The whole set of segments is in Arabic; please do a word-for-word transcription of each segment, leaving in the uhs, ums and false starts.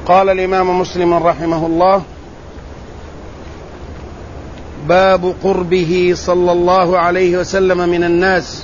قال الإمام مسلم رحمه الله: باب قربه صلى الله عليه وسلم من الناس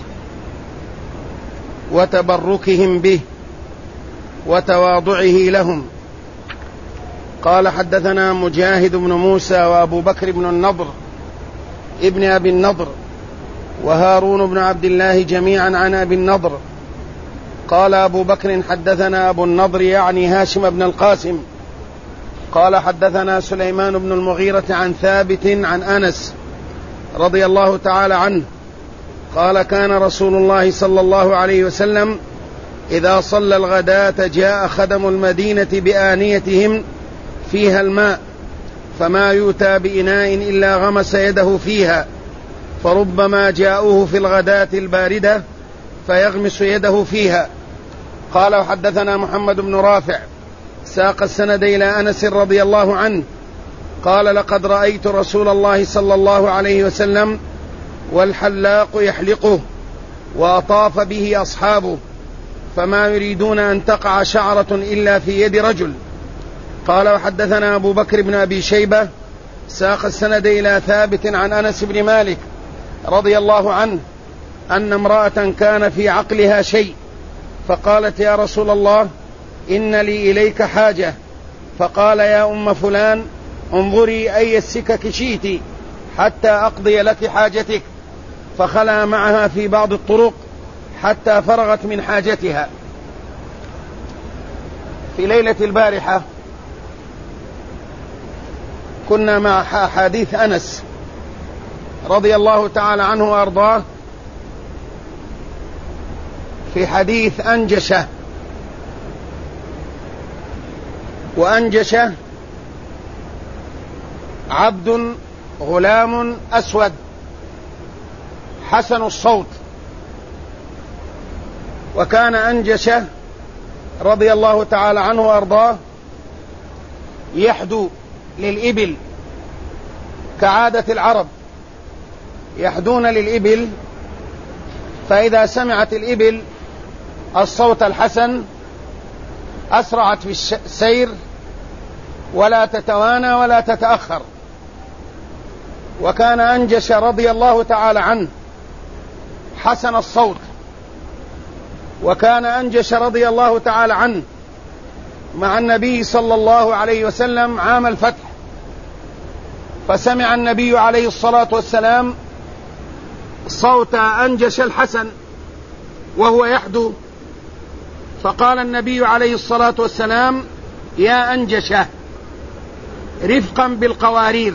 وتبركهم به وتواضعه لهم. قال: حدثنا مجاهد بن موسى وأبو بكر بن النضر ابن أبي النضر وهارون بن عبد الله جميعا عن أبي النضر. قال أبو بكر: حدثنا أبو النضر يعني هاشم بن القاسم. قال: حدثنا سليمان بن المغيرة عن ثابت عن أنس رضي الله تعالى عنه قال: كان رسول الله صلى الله عليه وسلم إذا صلى الغداة جاء خدم المدينة بآنيتهم فيها الماء، فما يؤتى بإناء إلا غمس يده فيها، فربما جاءوه في الغداة الباردة فيغمس يده فيها. قال: وحدثنا محمد بن رافع ساق السند إلى أنس رضي الله عنه قال: لقد رأيت رسول الله صلى الله عليه وسلم والحلاق يحلقه وأطاف به أصحابه، فما يريدون أن تقع شعرة إلا في يد رجل. قال: وحدثنا أبو بكر بن أبي شيبة ساق السند إلى ثابت عن أنس بن مالك رضي الله عنه أن امرأة كان في عقلها شيء، فقالت: يا رسول الله، إن لي إليك حاجة. فقال: يا أم فلان، انظري أي السكك شئت حتى أقضي لك حاجتك. فخلى معها في بعض الطرق حتى فرغت من حاجتها. في ليلة البارحة كنا مع حديث أنس رضي الله تعالى عنه وأرضاه في حديث أنجشة. وأنجشة عبد غلام أسود حسن الصوت، وكان أنجشة رضي الله تعالى عنه وأرضاه يحدو للإبل كعادة العرب، يحدون للإبل، فإذا سمعت الإبل الصوت الحسن أسرعت في السير ولا تتوانى ولا تتأخر. وكان أنجش رضي الله تعالى عنه حسن الصوت، وكان أنجش رضي الله تعالى عنه مع النبي صلى الله عليه وسلم عام الفتح، فسمع النبي عليه الصلاة والسلام صوت أنجش الحسن وهو يحدو، فقال النبي عليه الصلاة والسلام: يا أنجشة، رفقا بالقوارير،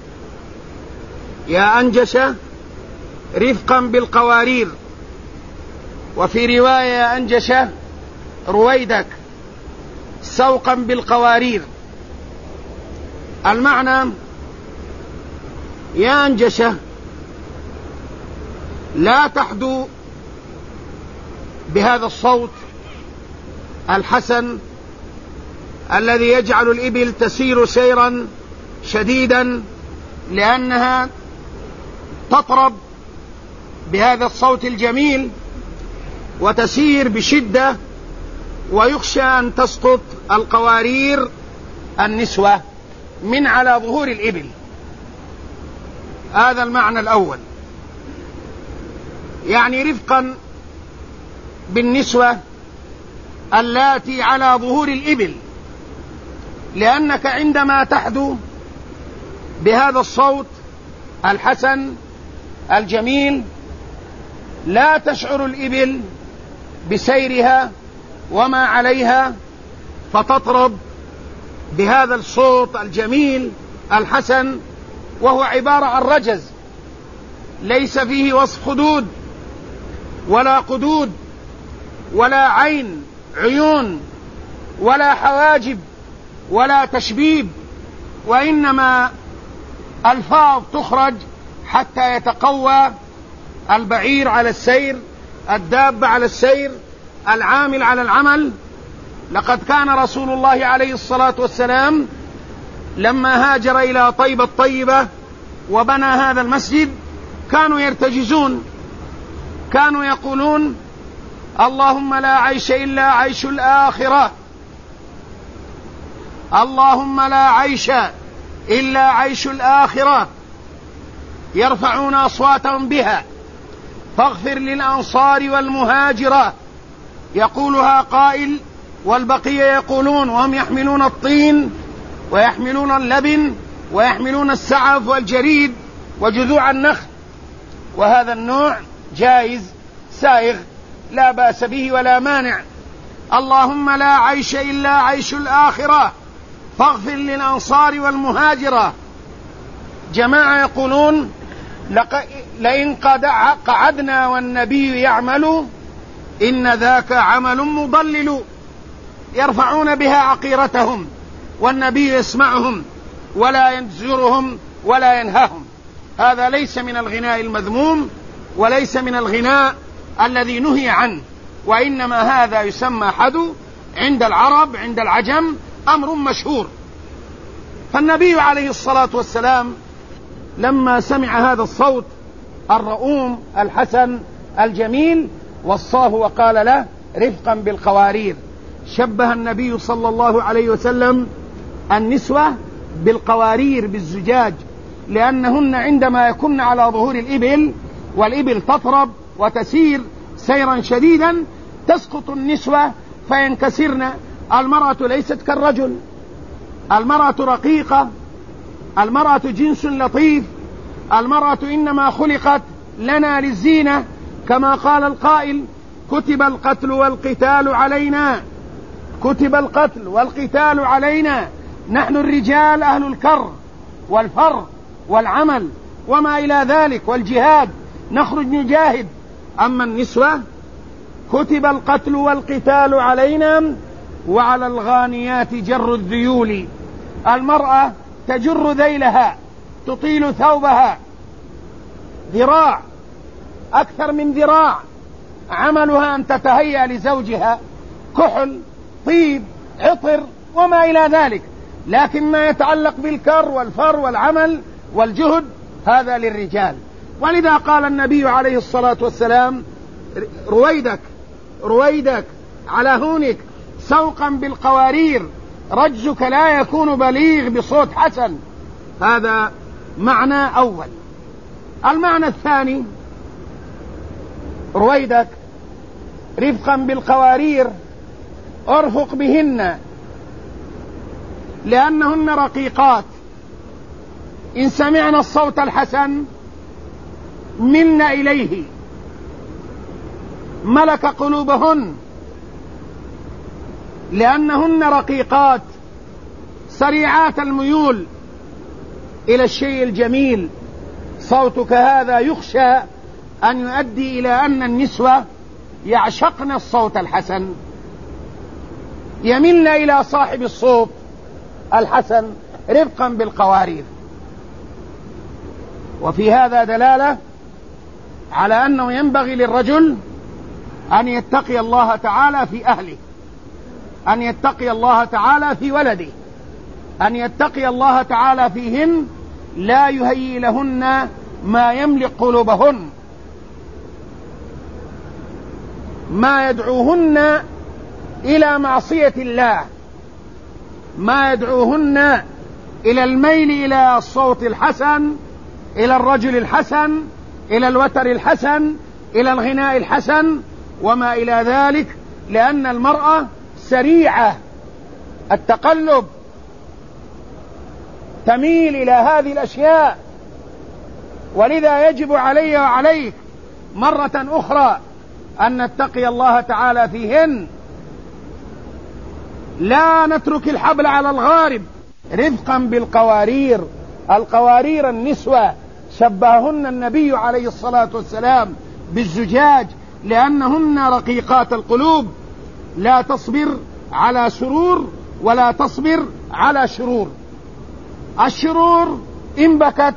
يا أنجشة رفقا بالقوارير. وفي رواية: يا أنجشة رويدك سوقا بالقوارير. المعنى: يا أنجشة، لا تحدو بهذا الصوت الحسن الذي يجعل الإبل تسير سيرا شديدا، لأنها تطرب بهذا الصوت الجميل وتسير بشدة، ويخشى أن تسقط القوارير النسوة من على ظهور الإبل. هذا المعنى الأول، يعني رفقا بالنسوة اللاتي على ظهور الإبل، لأنك عندما تحدو بهذا الصوت الحسن الجميل لا تشعر الإبل بسيرها وما عليها، فتطرب بهذا الصوت الجميل الحسن، وهو عبارة عن رجز ليس فيه وصف خدود ولا قدود ولا عين عيون ولا حواجب ولا تشبيب، وإنما ألفاظ تخرج حتى يتقوى البعير على السير، الدابة على السير، العامل على العمل. لقد كان رسول الله عليه الصلاة والسلام لما هاجر إلى طيبة الطيبة وبنى هذا المسجد كانوا يرتجزون، كانوا يقولون: اللهم لا عيش إلا عيش الآخرة. اللهم لا عيش إلا عيش الآخرة يرفعون أصواتهم بها فاغفر للأنصار والمهاجرة. يقولها قائل والبقية يقولون وهم يحملون الطين ويحملون اللبن ويحملون السعف والجريد وجذوع النخل، وهذا النوع جائز سائغ لا بأس به ولا مانع. اللهم لا عيش إلا عيش الآخرة فاغفر للأنصار والمهاجرة. جماعة يقولون لئن قعدنا والنبي يعمل إن ذاك عمل مضلل، يرفعون بها عقيرتهم والنبي يسمعهم ولا ينزرهم ولا ينهاهم. هذا ليس من الغناء المذموم وليس من الغناء الذي نهي عنه، وإنما هذا يسمى حدو عند العرب عند العجم، أمر مشهور. فالنبي عليه الصلاة والسلام لما سمع هذا الصوت الرؤوم الحسن الجميل وصاه وقال له رفقا بالقوارير. شبه النبي صلى الله عليه وسلم النسوة بالقوارير بالزجاج، لأنهن عندما يكن على ظهور الإبل والإبل تطرب وتسير سيرا شديدا تسقط النسوة فينكسرن. المرأة ليست كالرجل، المرأة رقيقة، المرأة جنس لطيف، المرأة إنما خلقت لنا للزينة، كما قال القائل كتب القتل والقتال علينا، كتب القتل والقتال علينا، نحن الرجال أهل الكر والفر والعمل وما إلى ذلك والجهاد، نخرج نجاهد. أما النسوة كتب القتل والقتال علينا وعلى الغانيات جر الذيول. المرأة تجر ذيلها تطيل ثوبها ذراع أكثر من ذراع، عملها أن تتهيأ لزوجها كحل طيب عطر وما إلى ذلك، لكن ما يتعلق بالكر والفر والعمل والجهد هذا للرجال. ولذا قال النبي عليه الصلاة والسلام رويدك رويدك على هونك سوقا بالقوارير، رجزك لا يكون بليغ بصوت حسن. هذا معنى أول. المعنى الثاني رويدك رفقا بالقوارير ارفق بهن لأنهن رقيقات، إن سمعنا الصوت الحسن ملنا إليه، ملك قلوبهن لأنهن رقيقات سريعات الميول إلى الشيء الجميل. صوتك هذا يخشى أن يؤدي إلى أن النسوة يعشقن الصوت الحسن، يملن إلى صاحب الصوت الحسن رفقا بالقوارير. وفي هذا دلالة على أنه ينبغي للرجل أن يتقي الله تعالى في أهله، أن يتقي الله تعالى في ولده، أن يتقي الله تعالى فيهن، لا يهيئ لهن ما يملك قلوبهن، ما يدعوهن إلى معصية الله، ما يدعوهن إلى الميل إلى الصوت الحسن، إلى الرجل الحسن، إلى الوتر الحسن، إلى الغناء الحسن وما إلى ذلك، لأن المرأة سريعة التقلب تميل إلى هذه الأشياء. ولذا يجب علي وعليك مرة أخرى أن نتقي الله تعالى فيهن، لا نترك الحبل على الغارب. رفقا بالقوارير، القوارير النسوة شبههن النبي عليه الصلاة والسلام بالزجاج لأنهن رقيقات القلوب، لا تصبر على سرور ولا تصبر على شرور. الشرور إن بكت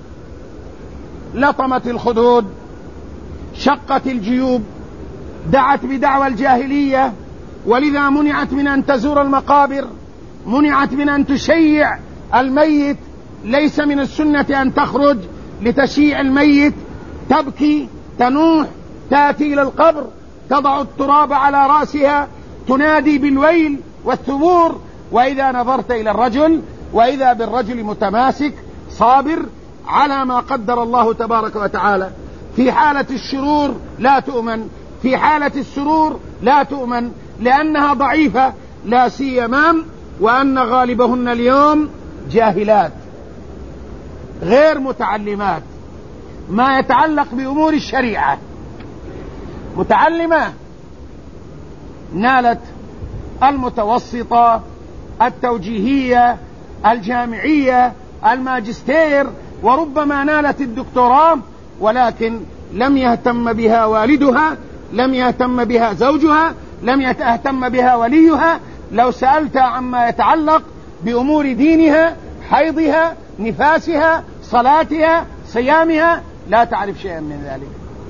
لطمت الخدود، شقت الجيوب، دعت بدعوى الجاهلية، ولذا منعت من أن تزور المقابر، منعت من أن تشيع الميت. ليس من السنة أن تخرج لتشيع الميت، تبكي تنوح تأتي إلى القبر تضع التراب على رأسها تنادي بالويل والثبور وإذا نظرت إلى الرجل وإذا بالرجل متماسك صابر على ما قدر الله تبارك وتعالى. في حالة الشرور لا تؤمن، في حالة السرور لا تؤمن، لأنها ضعيفة، لا سيما وأن غالبهن اليوم جاهلات غير متعلمات. ما يتعلق بأمور الشريعة متعلمة نالت المتوسطة، التوجيهية، الجامعية، الماجستير، وربما نالت الدكتوراه، ولكن لم يهتم بها والدها، لم يهتم بها زوجها، لم يهتم بها وليها. لو سألت عما يتعلق بأمور دينها، حيضها، نفاسها، صلاتها، صيامها، لا تعرف شيئا من ذلك.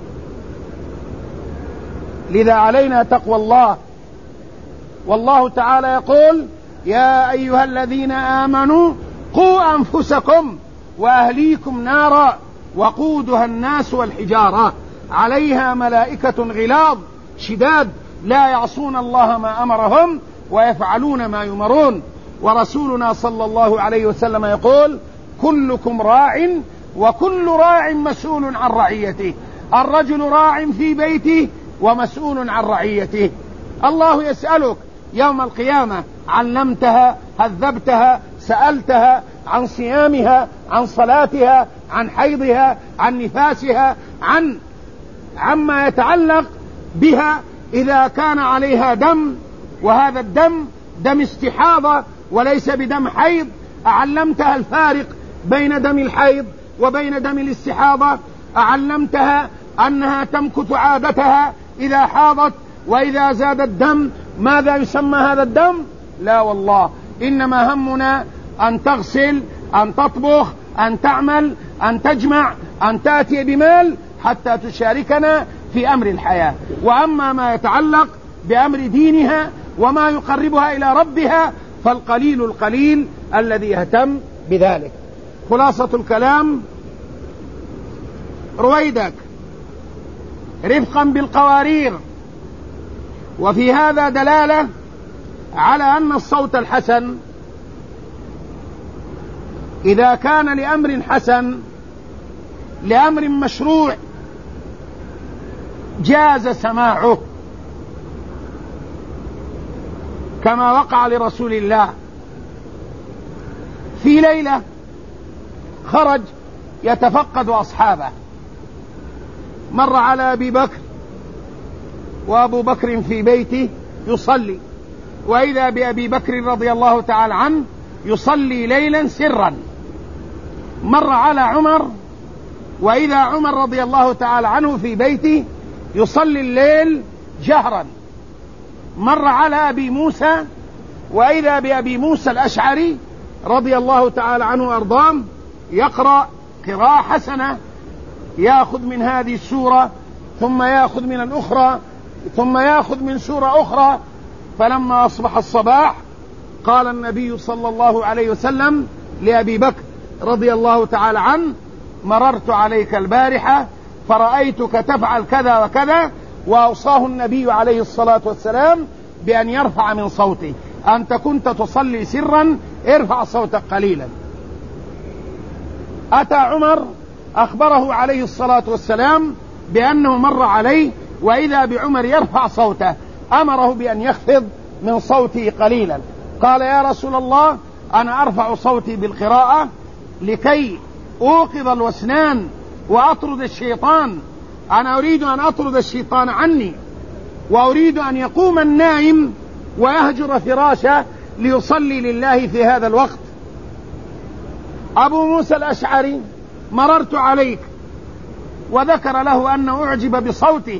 لذا علينا تقوى الله. والله تعالى يقول: يا أيها الذين آمنوا قوا أنفسكم وأهليكم نارا وقودها الناس والحجارة عليها ملائكة غلاظ شداد لا يعصون الله ما أمرهم ويفعلون ما يؤمرون. ورسولنا صلى الله عليه وسلم يقول: كلكم راع وكل راع مسؤول عن رعيته. الرجل راع في بيته ومسؤول عن رعيته. الله يسألك يوم القيامة: علمتها؟ هذبتها؟ سألتها عن صيامها، عن صلاتها، عن حيضها، عن نفاسها، عن عما يتعلق بها إذا كان عليها دم، وهذا الدم دم استحاضة وليس بدم حيض؟ أعلمتها الفارق بين دم الحيض وبين دم الاستحاضة؟ أعلمتها أنها تمكث عادتها إذا حاضت، وإذا زاد الدم ماذا يسمى هذا الدم؟ لا والله، إنما همنا أن تغسل، أن تطبخ، أن تعمل، أن تجمع، أن تأتي بمال حتى تشاركنا في أمر الحياة. وأما ما يتعلق بأمر دينها وما يقربها إلى ربها فالقليل القليل الذي يهتم بذلك. خلاصة الكلام: رويدك رفقا بالقوارير. وفي هذا دلالة على أن الصوت الحسن إذا كان لأمر حسن، لأمر مشروع، جاز سماعه، كما وقع لرسول الله في ليلة خرج يتفقد أصحابه، مر على أبي بكر وأبو بكر في بيته يصلي، وإذا بأبي بكر رضي الله تعالى عنه يصلي ليلا سرا. مر على عمر وإذا عمر رضي الله تعالى عنه في بيته يصلي الليل جهرا. مر على أبي موسى وإذا بأبي موسى الأشعري رضي الله تعالى عنه وأرضاه يقرأ قراءة حسنة، يأخذ من هذه السورة ثم يأخذ من الأخرى ثم يأخذ من سورة أخرى. فلما أصبح الصباح قال النبي صلى الله عليه وسلم لأبي بكر رضي الله تعالى عنه: مررت عليك البارحة فرأيتك تفعل كذا وكذا. وأوصاه النبي عليه الصلاة والسلام بأن يرفع من صوته. أنت كنت تصلي سرا، ارفع صوتك قليلا. أتى عمر أخبره عليه الصلاة والسلام بأنه مر عليه وإذا بعمر يرفع صوته، أمره بأن يخفض من صوته قليلا. قال: يا رسول الله، أنا أرفع صوتي بالقراءة لكي أوقظ الوسنان وأطرد الشيطان. أنا أريد أن أطرد الشيطان عني، وأريد أن يقوم النائم ويهجر فراشه ليصلي لله في هذا الوقت. أبو موسى الأشعري مررت عليك، وذكر له أنه أعجب بصوته،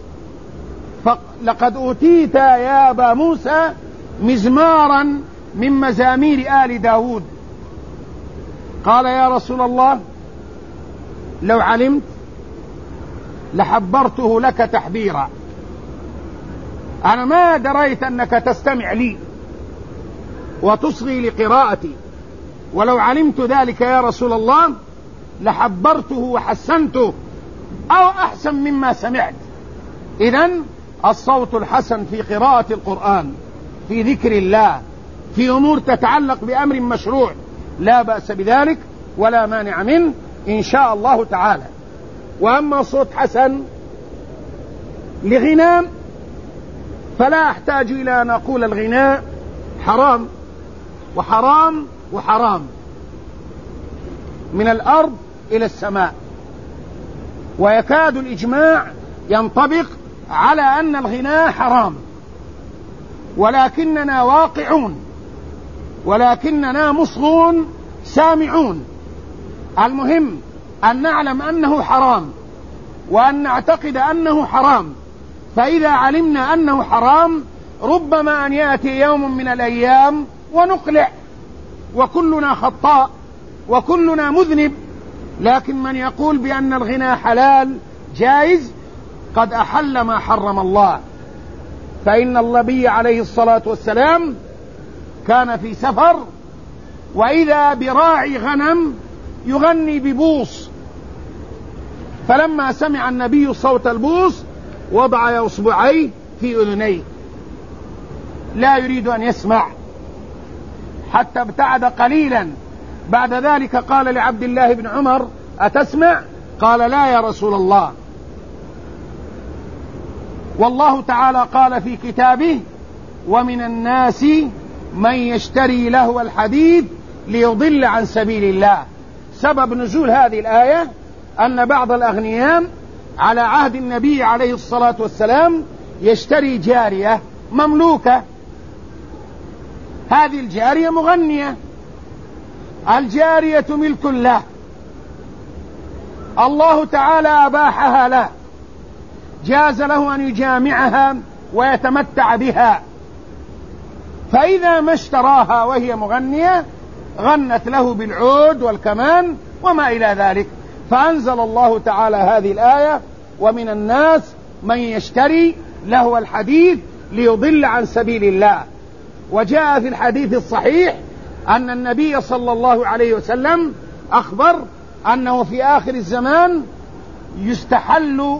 فلقد أوتيت يا أبا موسى مزمارا من مزامير آل داود. قال: يا رسول الله، لو علمت لحبرته لك تحبيرا. أنا ما دريت أنك تستمع لي وتصغي لقراءتي، ولو علمت ذلك يا رسول الله لحبرته وحسنته أو أحسن مما سمعت. إذن الصوت الحسن في قراءة القرآن، في ذكر الله، في أمور تتعلق بأمر مشروع لا بأس بذلك ولا مانع منه إن شاء الله تعالى. وأما صوت حسن لغناء فلا أحتاج إلى أن أقول الغناء حرام وحرام وحرام من الأرض إلى السماء، ويكاد الإجماع ينطبق على أن الغناء حرام، ولكننا واقعون ولكننا مصغون سامعون. المهم أن نعلم أنه حرام وأن نعتقد أنه حرام، فإذا علمنا أنه حرام ربما أن يأتي يوم من الأيام ونقلع، وكلنا خطاء وكلنا مذنب. لكن من يقول بأن الغناء حلال جائز قد أحل ما حرم الله. فإن النبي عليه الصلاة والسلام كان في سفر وإذا براعي غنم يغني ببوص، فلما سمع النبي صوت البوص وضع إصبعيه في أذنيه لا يريد أن يسمع حتى ابتعد قليلا. بعد ذلك قال لعبد الله بن عمر أتسمع؟ قال لا يا رسول الله. والله تعالى قال في كتابه ومن الناس من يشتري لهو الحديث ليضل عن سبيل الله. سبب نزول هذه الآية أن بعض الأغنياء على عهد النبي عليه الصلاة والسلام يشتري جارية مملوكة، هذه الجارية مغنية، الجارية ملك له، الله تعالى أباحها له، جاز له أن يجامعها ويتمتع بها، فإذا ما اشتراها وهي مغنية غنت له بالعود والكمان وما إلى ذلك، فأنزل الله تعالى هذه الآية ومن الناس من يشتري لهو الحديث ليضل عن سبيل الله. وجاء في الحديث الصحيح أن النبي صلى الله عليه وسلم أخبر أنه في آخر الزمان يستحل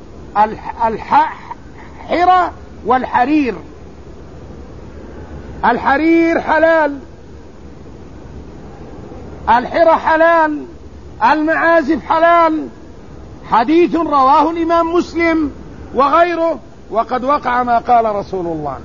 الحرى والحرير. الحرير حلال، الحرى حلال، المعازف حلال، حديث رواه الإمام مسلم وغيره، وقد وقع ما قال رسول الله.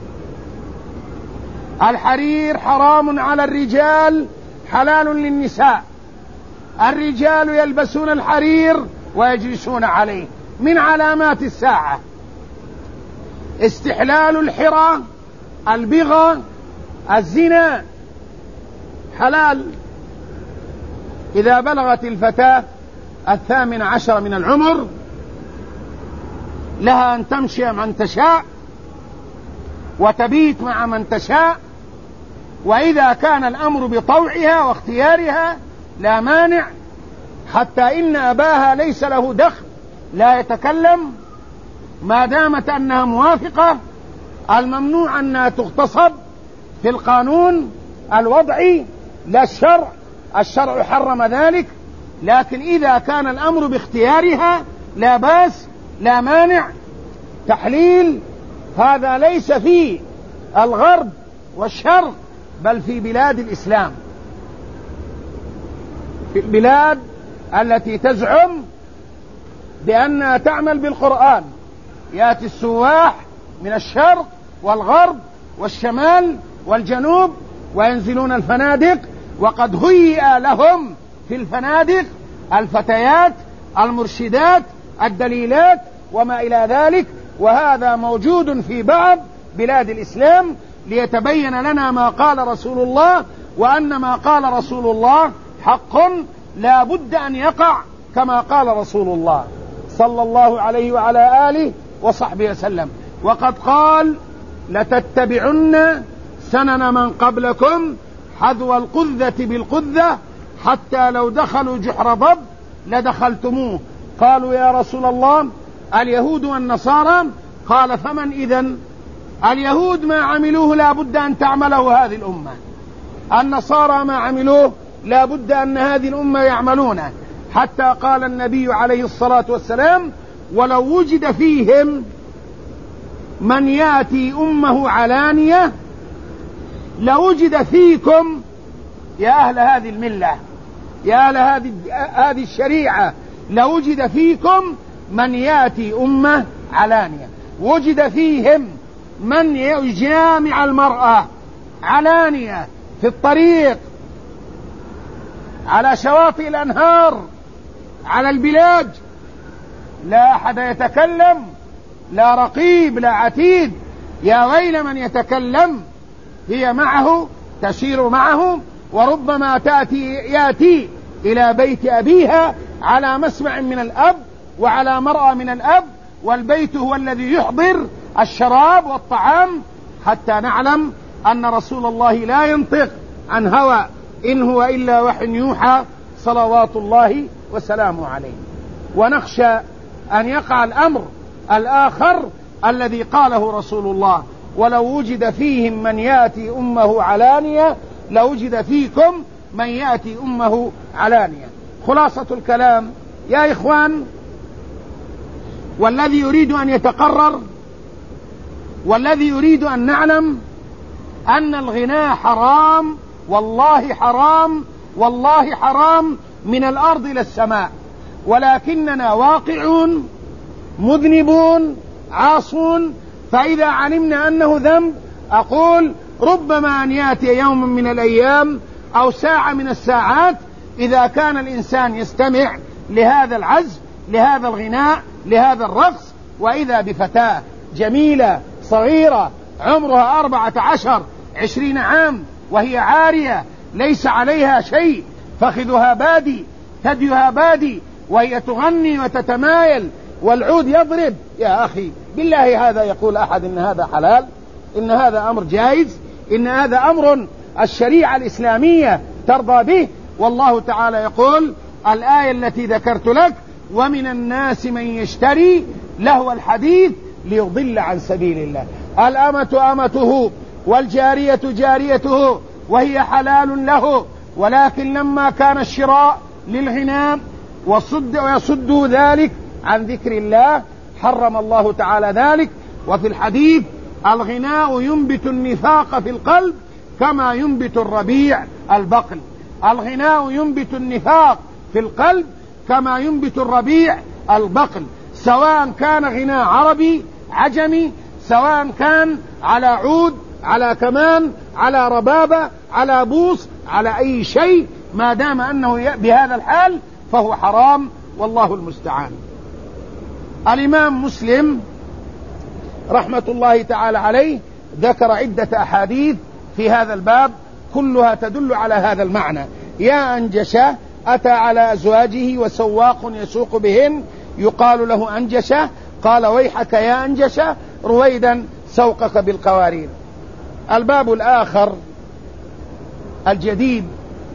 الحرير حرام على الرجال حلال للنساء، الرجال يلبسون الحرير ويجلسون عليه، من علامات الساعة. استحلال الحرى، البغى، الزنا حلال. إذا بلغت الفتاة الثامن عشر من العمر لها أن تمشي من تشاء وتبيت مع من تشاء، وإذا كان الأمر بطوعها واختيارها لا مانع، حتى إن أباها ليس له دخل، لا يتكلم ما دامت أنها موافقة. الممنوع أنها تغتصب في القانون الوضعي لا الشرع، الشرع حرم ذلك، لكن إذا كان الأمر باختيارها لا باس لا مانع. تحليل هذا ليس في الغرب والشرق بل في بلاد الإسلام، في البلاد التي تزعم بأنها تعمل بالقرآن. يأتي السواح من الشرق والغرب والشمال والجنوب وينزلون الفنادق، وقد هيئ لهم في الفنادق الفتيات المرشدات الدليلات وما إلى ذلك، وهذا موجود في بعض بلاد الإسلام، ليتبين لنا ما قال رسول الله، وأن ما قال رسول الله حق لا بد أن يقع كما قال رسول الله صلى الله عليه وعلى آله وصحبه وسلم. وقد قال لتتبعن سنن من قبلكم حذو القذة بالقذة حتى لو دخلوا جحر ضب لدخلتموه. قالوا يا رسول الله اليهود والنصارى؟ قال فمن إذن؟ اليهود ما عملوه لا بد أن تعمله هذه الأمة، النصارى ما عملوه لا بد أن هذه الأمة يعملونه، حتى قال النبي عليه الصلاة والسلام ولو وجد فيهم من يأتي أمه علانية لوجد فيكم يا أهل هذه الملة، يا أهل هذه هذه الشريعة، لوجد فيكم من يأتي أمة علانية، وجد فيهم من يجامع المرأة علانية في الطريق، على شواطئ الأنهار، على البلاج، لا أحد يتكلم، لا رقيب لا عتيد. يا ويل من يتكلم، هي معه تسير معه، وربما تأتي يأتي إلى بيت أبيها على مسمع من الأب وعلى مرأى من الأب، والبيت هو الذي يحضر الشراب والطعام، حتى نعلم أن رسول الله لا ينطق عن هوى، إن هو إلا وحي يوحى صلوات الله وسلامه عليه. ونخشى أن يقع الأمر الآخر الذي قاله رسول الله: ولو وجد فيهم من يأتي أمه علانية لوجد فيكم من يأتي أمه علانية. خلاصة الكلام يا إخوان، والذي يريد أن يتقرر، والذي يريد أن نعلم أن الغناء حرام، والله حرام، والله حرام من الأرض إلى السماء، ولكننا واقعون مذنبون عاصون. فإذا علمنا أنه ذنب، أقول ربما أن يأتي يوم من الأيام أو ساعة من الساعات إذا كان الإنسان يستمع لهذا العزف، لهذا الغناء، لهذا الرقص، وإذا بفتاة جميلة صغيرة عمرها أربعة عشر عشرين عام وهي عارية ليس عليها شيء، فخذها بادي ثديها بادي، وهي تغني وتتمايل والعود يضرب. يا أخي بالله، هذا يقول أحد إن هذا حلال؟ إن هذا أمر جائز؟ إن هذا أمر الشريعة الإسلامية ترضى به؟ والله تعالى يقول الآية التي ذكرت لك: ومن الناس من يشتري لهو الحديث ليضل عن سبيل الله. الأمة أمته والجارية جاريته وهي حلال له، ولكن لما كان الشراء للغناء وصد ويصد ذلك عن ذكر الله حرم الله تعالى ذلك. وفي الحديث: الغناء ينبت النفاق في القلب كما ينبت الربيع البقل. الغناء ينبت النفاق في القلب كما ينبت الربيع البقل، سواء كان غناء عربي عجمي، سواء كان على عود، على كمان، على ربابة، على بوص، على أي شيء، ما دام أنه بهذا الحال فهو حرام، والله المستعان. الإمام مسلم رحمة الله تعالى عليه ذكر عدة أحاديث في هذا الباب كلها تدل على هذا المعنى: يا أنجشة أتى على أزواجه وسواق يسوق بهن يقال له أنجشة، قال: ويحك يا أنجشة رويدا سوقك بالقوارير. الباب الآخر الجديد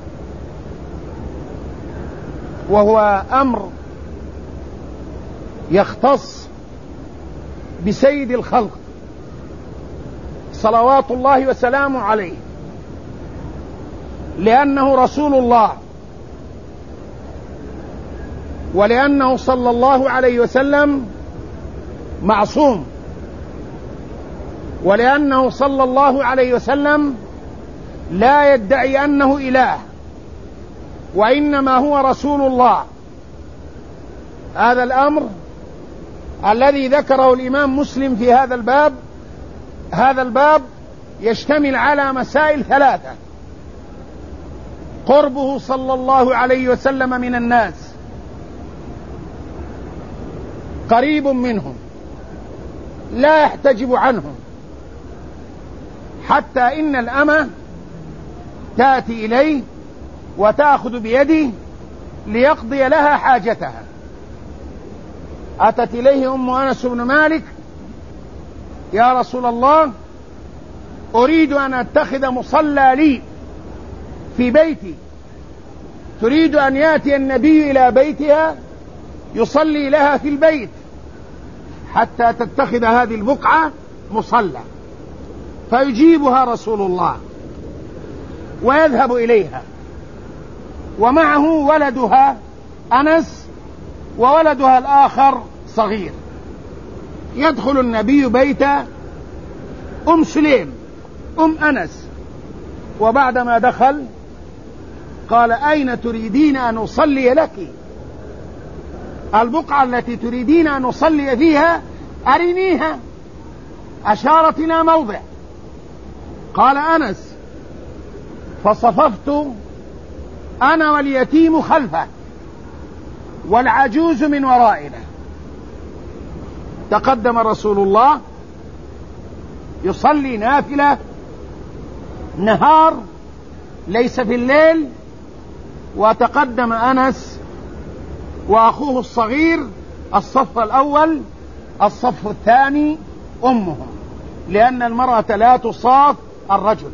وهو أمر يختص بسيد الخلق صلوات الله وسلامه عليه، لأنه رسول الله، ولأنه صلى الله عليه وسلم معصوم، ولأنه صلى الله عليه وسلم لا يدعي أنه إله، وإنما هو رسول الله. هذا الأمر الذي ذكره الإمام مسلم في هذا الباب، هذا الباب يشتمل على مسائل ثلاثة: قربه صلى الله عليه وسلم من الناس، قريب منهم لا يحتجب عنهم، حتى إن الأمة تأتي إليه وتأخذ بيده ليقضي لها حاجتها. أتت إليه أم أنس بن مالك: يا رسول الله، أريد أن أتخذ مصلى لي في بيتي، تريد أن يأتي النبي إلى بيتها يصلي لها في البيت حتى تتخذ هذه البقعة مصلى. فيجيبها رسول الله ويذهب إليها، ومعه ولدها أنس وولدها الآخر صغير. يدخل النبي بيت أم سليم أم أنس وبعدما دخل قال: أين تريدين أن أصلي لك؟ البقعة التي تريدين أن أصلي فيها أرنيها. أشارت إلى موضع. قال أنس: فصففت أنا واليتيم خلفه والعجوز من ورائنا. تقدم رسول الله يصلي نافلة نهار ليس في الليل، وتقدم أنس وأخوه الصغير الصف الأول، الصف الثاني أمهم، لأن المرأة لا تصاف الرجل.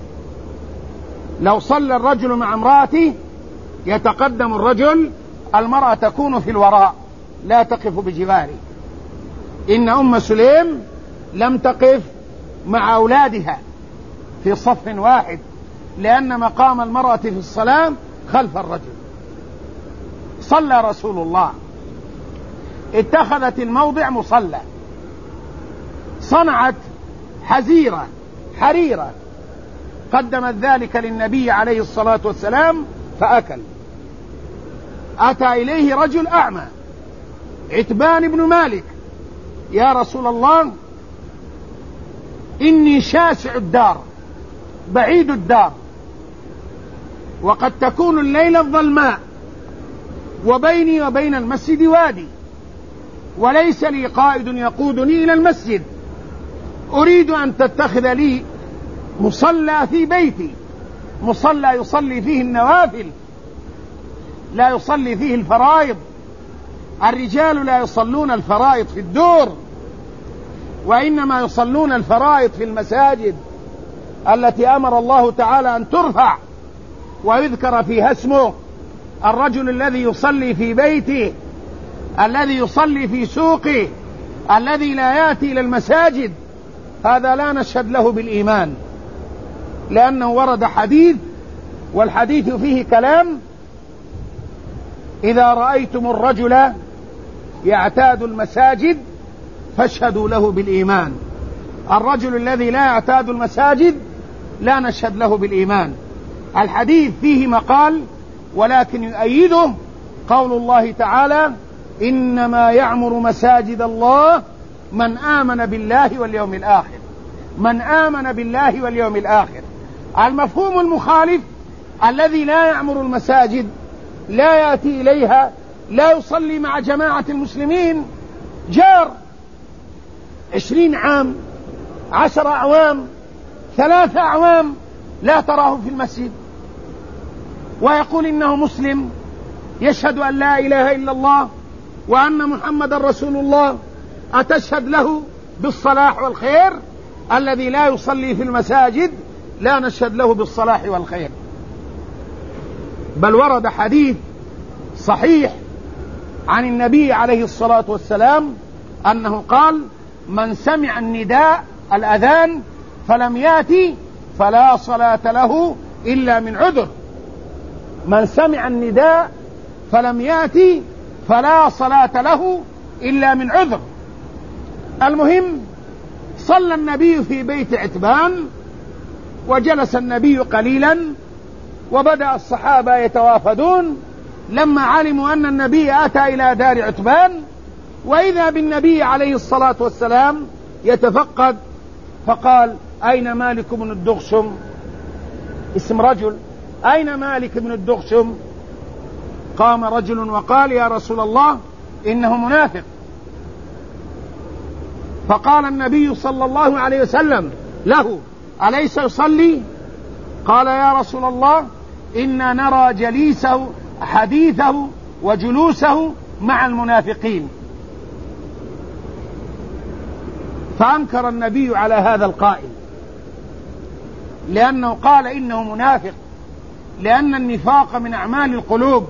لو صلى الرجل مع امرأته يتقدم الرجل، المرأة تكون في الوراء لا تقف بجواره. إن أم سليم لم تقف مع أولادها في صف واحد، لأن مقام المرأة في الصلاة خلف الرجل. صلى رسول الله، اتخذت الموضع مصلى، صنعت حزيرة حريرة، قدمت ذلك للنبي عليه الصلاة والسلام فأكل. أتى إليه رجل أعمى، عتبان بن مالك: يا رسول الله، إني شاسع الدار بعيد الدار، وقد تكون الليلة الظلماء، وبيني وبين المسجد وادي، وليس لي قائد يقودني إلى المسجد، أريد أن تتخذ لي مصلى في بيتي، مصلى يصلي فيه النوافل، لا يصلي فيه الفرائض. الرجال لا يصلون الفرائض في الدور، وإنما يصلون الفرائض في المساجد التي أمر الله تعالى أن ترفع ويذكر فيها اسمه. الرجل الذي يصلي في بيته، الذي يصلي في سوقه، الذي لا يأتي إلى المساجد، هذا لا نشهد له بالإيمان، لأنه ورد حديث، والحديث فيه كلام: إذا رأيتم الرجل يعتاد المساجد فاشهدوا له بالإيمان. الرجل الذي لا يعتاد المساجد لا نشهد له بالإيمان. الحديث فيه مقال، ولكن يؤيده قول الله تعالى: إنما يعمر مساجد الله من آمن بالله واليوم الآخر. من آمن بالله واليوم الآخر. المفهوم المخالف: الذي لا يعمر المساجد، لا يأتي إليها، لا يصلي مع جماعة المسلمين، جار عشرين عام، عشر أعوام، ثلاثة أعوام لا تراه في المسجد، ويقول إنه مسلم، يشهد أن لا إله إلا الله وأن محمد رسول الله، أتشهد له بالصلاح والخير؟ الذي لا يصلي في المساجد لا نشهد له بالصلاح والخير. بل ورد حديث صحيح عن النبي عليه الصلاة والسلام أنه قال: من سمع النداء الأذان فلم يأتي فلا صلاة له إلا من عذر. من سمع النداء فلم يأتي فلا صلاة له إلا من عذر. المهم، صلى النبي في بيت عتبان، وجلس النبي قليلا، وبدأ الصحابة يتوافدون لما علموا أن النبي أتى إلى دار عتبان، وإذا بالنبي عليه الصلاة والسلام يتفقد، فقال: أين مالك بن الدغشم؟ اسم رجل. أين مالك بن الدغشم؟ قام رجل وقال: يا رسول الله، إنه منافق. فقال النبي صلى الله عليه وسلم له: أليس يصلي؟ قال: يا رسول الله، إنا نرى جليسه حديثه وجلوسه مع المنافقين. فأنكر النبي على هذا القائل، لأنه قال إنه منافق، لأن النفاق من أعمال القلوب.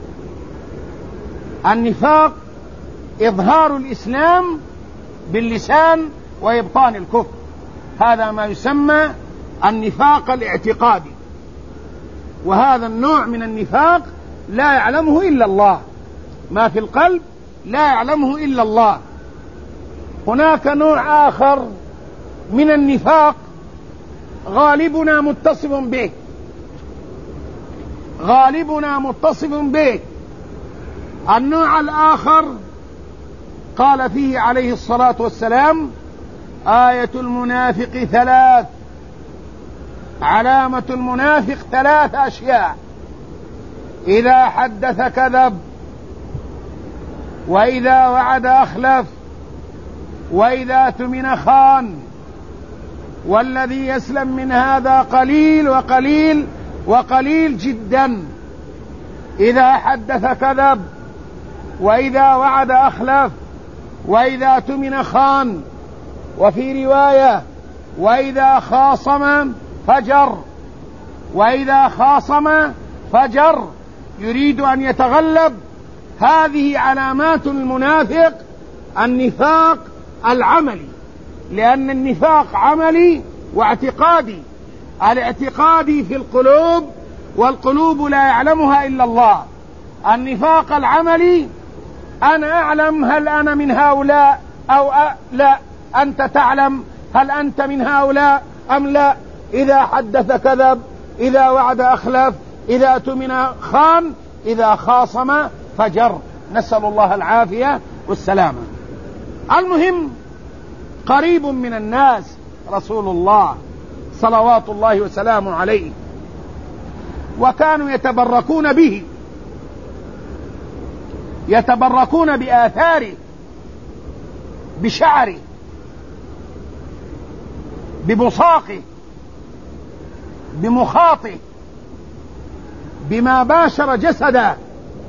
النفاق إظهار الإسلام باللسان وإبطان الكفر، هذا ما يسمى النفاق الاعتقادي، وهذا النوع من النفاق لا يعلمه إلا الله، ما في القلب لا يعلمه إلا الله. هناك نوع آخر من النفاق غالبنا متصف به، غالبنا متصف به. النوع الآخر قال فيه عليه الصلاة والسلام: آية المنافق ثلاث، علامة المنافق ثلاث أشياء: إذا حدث كذب، وإذا وعد أخلف، وإذا اؤتمن خان. والذي يسلم من هذا قليل وقليل وقليل جدا. إذا حدث كذب، وإذا وعد أخلف، وإذا اؤتمن خان. وفي رواية: وإذا خاصم فجر، وإذا خاصم فجر، يريد أن يتغلب. هذه علامات المنافق، النفاق العملي، لأن النفاق عملي واعتقادي. الاعتقادي في القلوب، والقلوب لا يعلمها إلا الله. النفاق العملي: أنا أعلم هل أنا من هؤلاء أو لا، أنت تعلم هل أنت من هؤلاء أم لا. إذا حدث كذب، إذا وعد أخلف، إذا اؤتمن خان، إذا خاصم فجر. نسأل الله العافية والسلامة. المهم، قريب من الناس رسول الله صلوات الله وسلامه عليه، وكانوا يتبركون به، يتبركون بآثاره، بشعره، ببصاقه، بمخاطه، بما باشر جسده.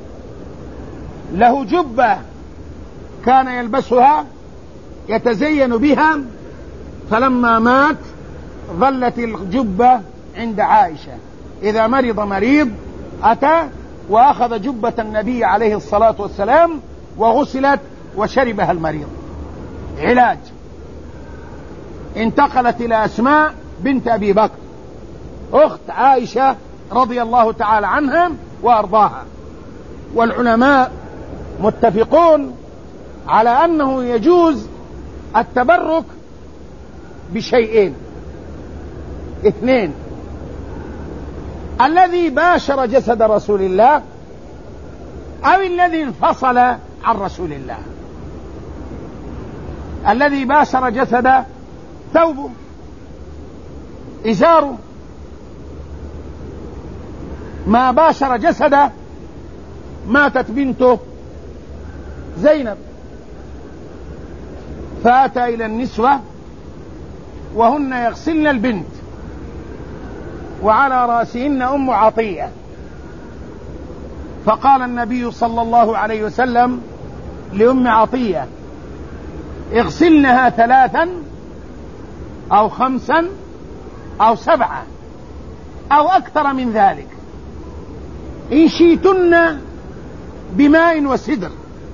له جبة كان يلبسها يتزين بها، فلما مات ظلت الجبة عند عائشة. إذا مرض مريض أتى وأخذ جبة النبي عليه الصلاة والسلام وغسلت وشربها المريض علاج. انتقلت إلى أسماء بنت أبي بكر أخت عائشة رضي الله تعالى عنها وأرضاها. والعلماء متفقون على أنه يجوز التبرك بشيئين اثنين: الذي باشر جسد رسول الله، أو الذي انفصل عن رسول الله. الذي باشر جسد ثوبه، إزاره، ما باشر جسده. ماتت بنته زينب، فأتى إلى النسوة وهن يغسلن البنت، وعلى رأسهن أم عطية. فقال النبي صلى الله عليه وسلم لأم عطية: اغسلنها ثلاثا أو خمسا أو سبعة أو أكثر من ذلك، إن شئتن بماء وسدر،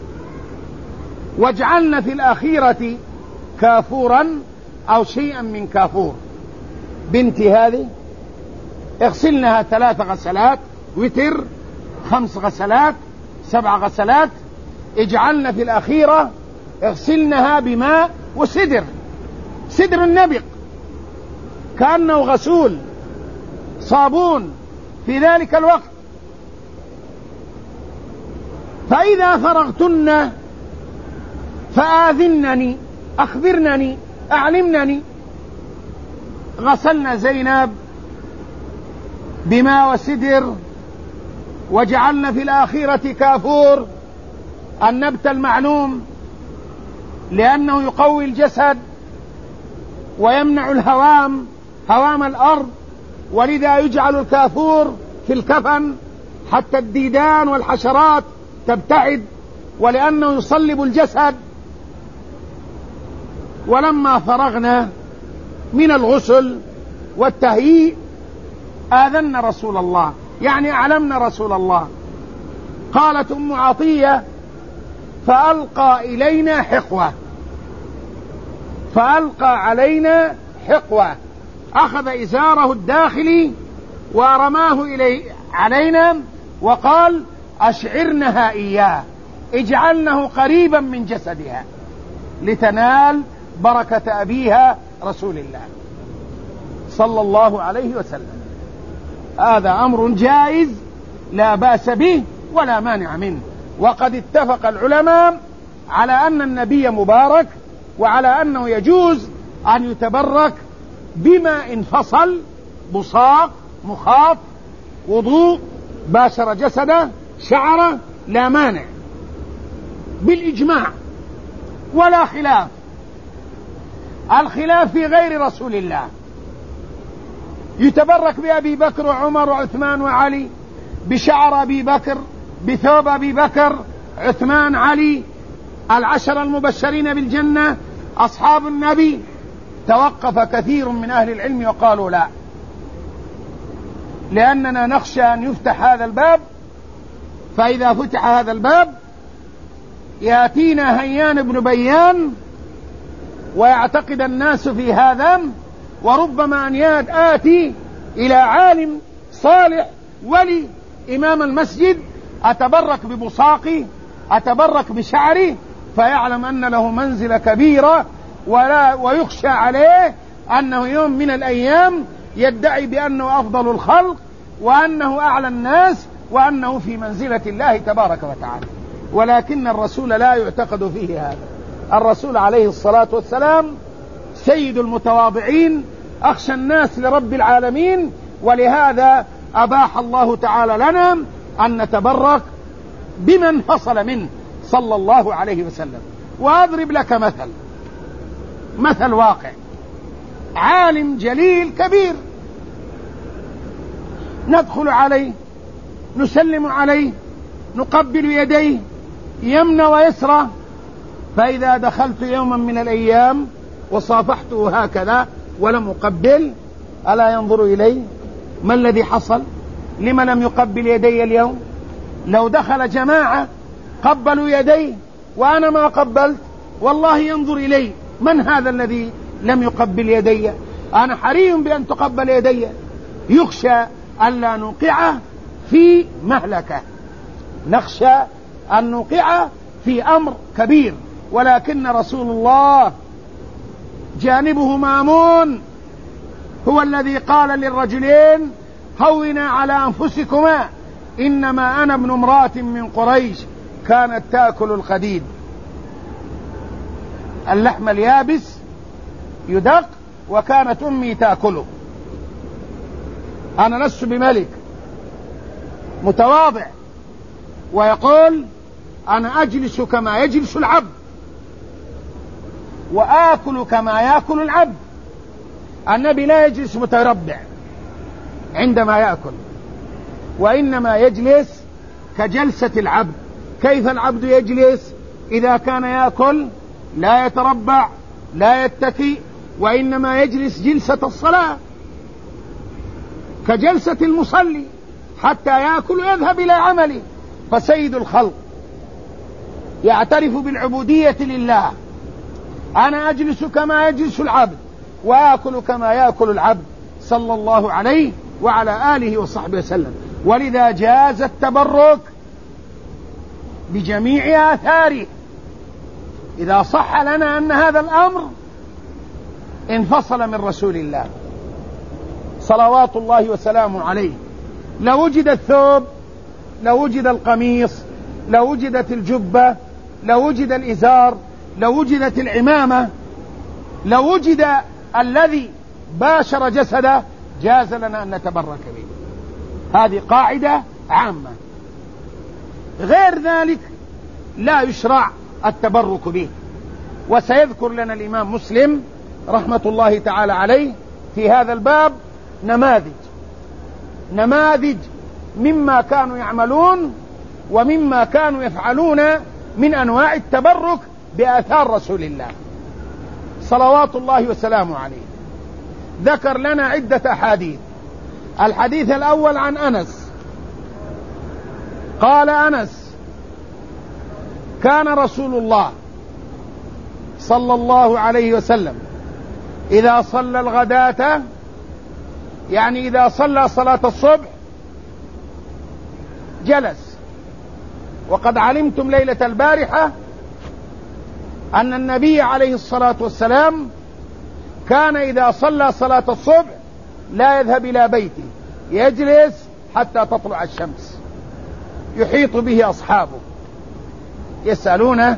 واجعلن في الأخيرة كافورا أو شيئا من كافور. بنتي هذه اغسلنها ثلاث غسلات وتر، خمس غسلات، سبع غسلات، اجعلن في الأخيرة اغسلنها بماء وسدر، سدر النبق كأنه غسول صابون في ذلك الوقت. فإذا فرغتن فآذنني، أخبرنني، أعلمنني. غسلنا زينب بماء وسدر، وجعلنا في الآخرة كافور، النبت المعلوم، لأنه يقوي الجسد ويمنع الهوام، هوام الأرض، ولذا يجعل الكافور في الكفن حتى الديدان والحشرات تبتعد، ولأنه يصلب الجسد. ولما فرغنا من الغسل والتهيئ آذنا رسول الله، يعني أعلمنا رسول الله. قالت أم عطية: فألقى إلينا حقوة، فألقى علينا حقوة، أخذ إزاره الداخلي ورماه إلي علينا، وقال: أشعرنها إياه، اجعلنه قريبا من جسدها، لتنال بركة أبيها رسول الله صلى الله عليه وسلم. هذا أمر جائز لا بأس به ولا مانع منه. وقد اتفق العلماء على أن النبي مبارك، وعلى أنه يجوز أن يتبرك بما انفصل، بصاق، مخاط، وضوء، باشر جسده، شعره، لا مانع بالإجماع ولا خلاف. الخلاف في غير رسول الله، يتبرك بأبي بكر وعمر وعثمان وعلي، بشعر أبي بكر، بثوب أبي بكر، عثمان، علي، العشر المبشرين بالجنة، أصحاب النبي. توقف كثير من أهل العلم وقالوا لا، لأننا نخشى أن يفتح هذا الباب، فإذا فتح هذا الباب يأتينا هيان بن بيان ويعتقد الناس في هذا، وربما أن آتي إلى عالم صالح ولي إمام المسجد أتبرك ببصاقي، أتبرك بشعري، فيعلم أن له منزلة كبيرة، ولا ويخشى عليه أنه يوم من الأيام يدعي بأنه أفضل الخلق، وأنه أعلى الناس، وأنه في منزلة الله تبارك وتعالى. ولكن الرسول لا يعتقد فيه هذا. الرسول عليه الصلاة والسلام سيد المتواضعين، أخشى الناس لرب العالمين، ولهذا أباح الله تعالى لنا أن نتبرك بمن فصل منه صلى الله عليه وسلم. وأضرب لك مثل مثل واقع. عالم جليل كبير، ندخل عليه، نسلم عليه، نقبل يديه يمنى ويسرى، فإذا دخلت يوما من الأيام وصافحته هكذا ولم أقبل، ألا ينظر إلي؟ ما الذي حصل؟ لما لم يقبل يدي اليوم؟ لو دخل جماعة قبلوا يدي وأنا ما قبلت، والله ينظر إلي، من هذا الذي لم يقبل يدي؟ أنا حري بأن تقبل يدي. يخشى ألا نوقعه في مهلكة، نخشى أن نوقعه في أمر كبير. ولكن رسول الله جانبه مامون، هو الذي قال للرجلين: هونا على أنفسكما، إنما أنا ابن امرأة من قريش كانت تأكل الخديد، اللحم اليابس يدق، وكانت أمي تأكله. أنا لست بملك، متواضع، ويقول: أنا أجلس كما يجلس العبد، وآكل كما يأكل العبد. النبي لا يجلس متربع عندما يأكل، وإنما يجلس كجلسة العبد. كيف العبد يجلس إذا كان يأكل؟ لا يتربع، لا يتكي، وإنما يجلس جلسة الصلاة، كجلسة المصلي حتى يأكل ويذهب إلى عمله. فسيد الخلق يعترف بالعبودية لله: أنا أجلس كما يجلس العبد، وآكل كما يأكل العبد، صلى الله عليه وعلى آله وصحبه وسلم. ولذا جاز التبرك بجميع آثاره إذا صح لنا أن هذا الأمر انفصل من رسول الله صلوات الله وسلامه عليه. لو وجد الثوب، لو وجد القميص، لو وجدت الجبة، لو وجد الإزار، لو وجدت العمامة، لو وجد الذي باشر جسده، جاز لنا أن نتبرك به. هذه قاعدة عامة. غير ذلك لا يشرع التبرك به. وسيذكر لنا الإمام مسلم رحمة الله تعالى عليه في هذا الباب نماذج نماذج مما كانوا يعملون ومما كانوا يفعلون من أنواع التبرك بآثار رسول الله صلوات الله وسلامه عليه. ذكر لنا عدة أحاديث. الحديث الأول عن أنس قال أنس: كان رسول الله صلى الله عليه وسلم إذا صلى الغداة، يعني إذا صلى صلاة الصبح، جلس. وقد علمتم ليلة البارحة أن النبي عليه الصلاة والسلام كان إذا صلى صلاة الصبح لا يذهب إلى بيته، يجلس حتى تطلع الشمس، يحيط به أصحابه يسألونه،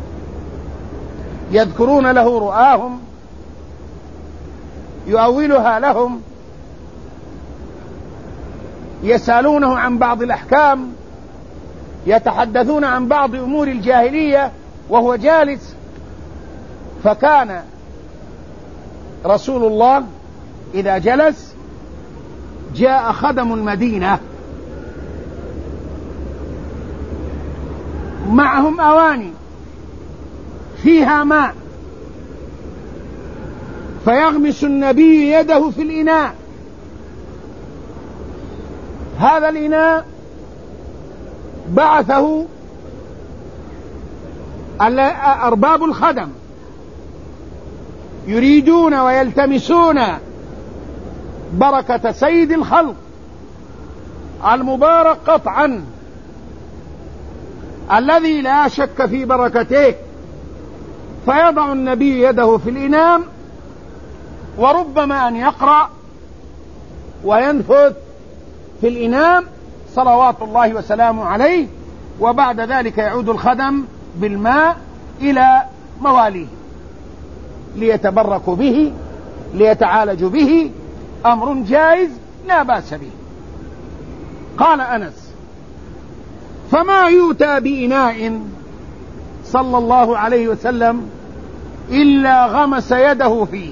يذكرون له رؤاهم، يؤولها لهم، يسألونه عن بعض الأحكام، يتحدثون عن بعض أمور الجاهلية وهو جالس. فكان رسول الله إذا جلس جاء خدم المدينة معهم أواني فيها ماء، فيغمس النبي يده في الإناء. هذا الإناء بعثه أرباب الخدم يريدون ويلتمسون بركة سيد الخلق المبارك قطعا، الذي لا شك في بركته، فيضع النبي يده في الإناء، وربما أن يقرأ وينفث في الإناء صلوات الله وسلامه عليه، وبعد ذلك يعود الخدم بالماء إلى مواليه ليتبركوا به، ليتعالجوا به، أمر جائز لا بأس به. قال أنس: فما يؤتى بإناء صلى الله عليه وسلم إلا غمس يده فيه،